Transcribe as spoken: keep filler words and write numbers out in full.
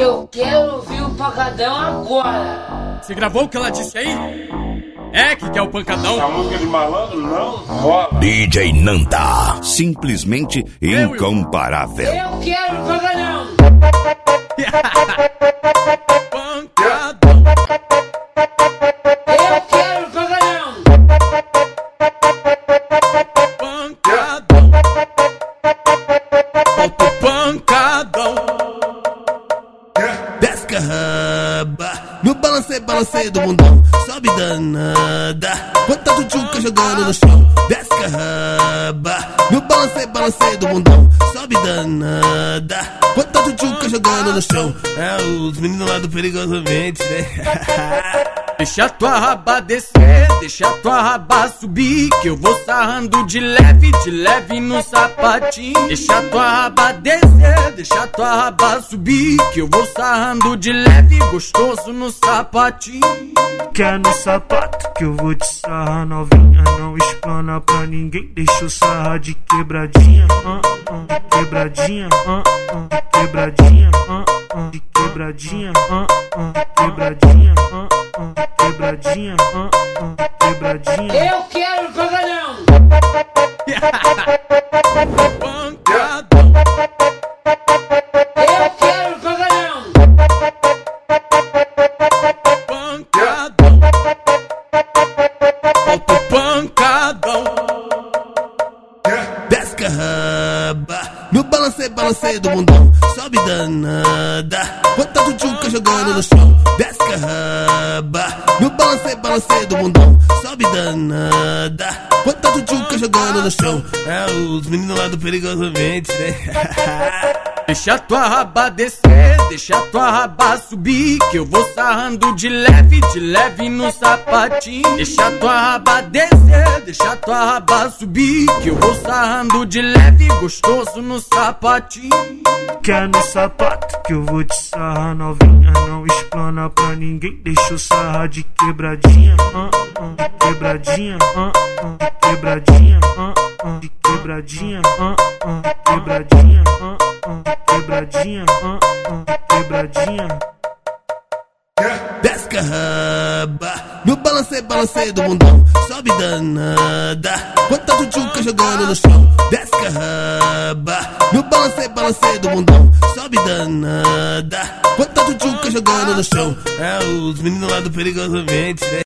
Eu quero ouvir o pancadão agora. Você gravou o que ela disse aí? É que quer o pancadão? A música de malandro não rola. D J Nanda, simplesmente incomparável. Eu quero o pancadão. Pancadão. Eu quero o pancadão. Pancadão. Falta o pancadão. Desce a raba no balanceio, balanceio do mundão. Sobe danada, bota tchutchuca jogando no chão. Desce a raba no balanceio, balanceio do mundão. Sobe danada, bota tchutchuca jogando no chão. É os meninos lá do Perigosamente, né? Deixa tua raba descer, deixa tua raba subir, que eu vou sarrando de leve, de leve no sapatinho. Deixa tua raba descer, deixa tua raba subir, que eu vou sarrando de leve, gostoso no sapatinho. Quer no sapato que eu vou te sarrar, novinha, não explana pra ninguém. Deixa eu sarrar de quebradinha, uh, uh, de quebradinha, uh, uh, de quebradinha, uh, uh, de quebradinha, uh, uh, de quebradinha, uh, uh, de quebradinha, uh, uh, de quebradinha. Eu quero o pancadão. Pancadão. Eu quero o pancadão. Pancadão. Falta o pancadão. Desce a raba no balanceio, balanceio do mundão. Sobe danada, bota tchutchuca jogando no chão. Desce a raba no balanceio, balanceio do mundão. Sobe danada, bota tchutchuca jogando no chão. É os meninos lá do Perigosamente, né? Deixa tua raba descer, deixa tua raba subir, que eu vou sarrando de leve, de leve no sapatinho. Deixa tua raba descer, deixa tua raba subir, que eu vou sarrando de leve, gostoso no sapatinho. Quer no sapato que eu vou te sarrar, novinha, não explana pra ninguém. Deixa eu sarrar de quebradinha, uh, uh, de quebradinha, uh, uh, de quebradinha, uh, uh, de quebradinha, uh, uh, de quebradinha, uh, uh, de quebradinha, uh, uh, de quebradinha. Desce a raba no balanceio, balanceio do mundão. Sobe danada, bota tchutchuca jogando no chão. Desce a raba no balanceio, balanceio do mundão. Sobe danada, bota tchutchuca jogando no chão. É os meninos lá do Perigosamente, né?